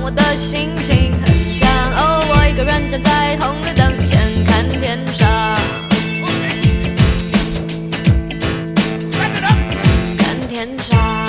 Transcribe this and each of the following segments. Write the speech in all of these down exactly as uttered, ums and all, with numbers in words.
我的心情很像。哦，我一个人站在红绿灯前看天上，看天上。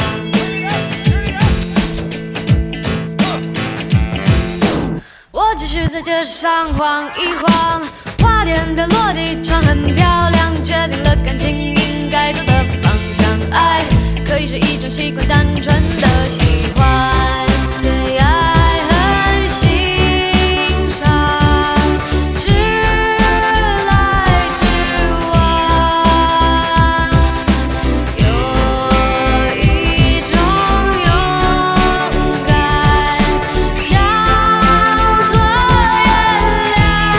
我继续在街上晃一晃，花店的落地窗很漂亮，决定了感情应该走的方向。爱可以是一种习惯，单纯的喜欢，对爱很欣赏，直来直往，有一种勇敢叫做原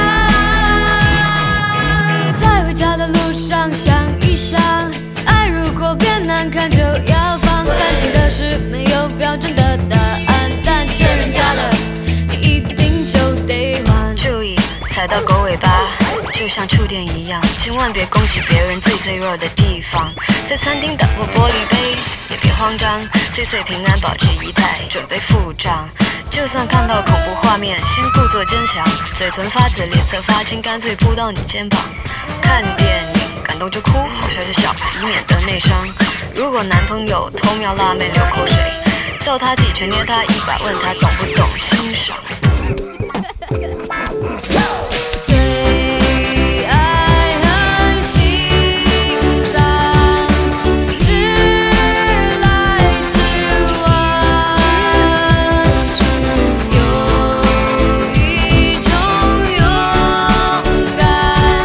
谅。在回家的路上想一想，爱如果变难看就要放，感情的事没有标准的答案，但欠人家的你一定就得还。 注意踩到狗尾巴，就像触电一样，千万别攻击别人最脆弱的地方。在餐厅打破玻璃杯也别慌张，岁岁平安保持仪态，准备付账。就算看到恐怖画面，先故作坚强，嘴唇发紫脸色发青，干脆扑到你肩膀。看电影感动就哭，好笑就笑，以免得内伤。如果男朋友偷瞄辣妹流口水，揍他几拳捏他一把，问他懂不懂欣赏。 对爱很欣赏，直来直往，有一种勇敢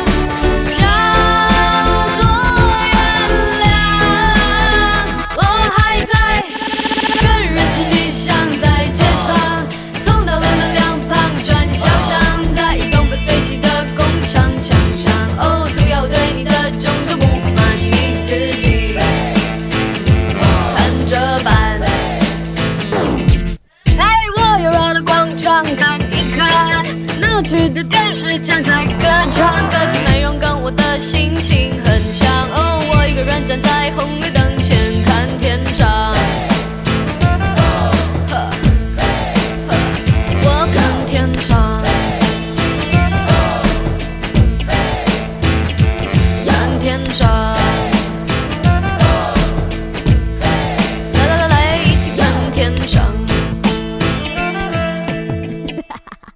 叫做原谅。我还在跟人群地想在街上，从道路的两旁转进小巷，在一栋被废弃的工厂墙上，哦，涂鸦我对你的种种不满，你自己看着办。哎，我又绕到广场看一看，闹区的电视墙在歌唱，歌词内容跟我的心情很像。哦，我一个人站在红绿灯前看天上。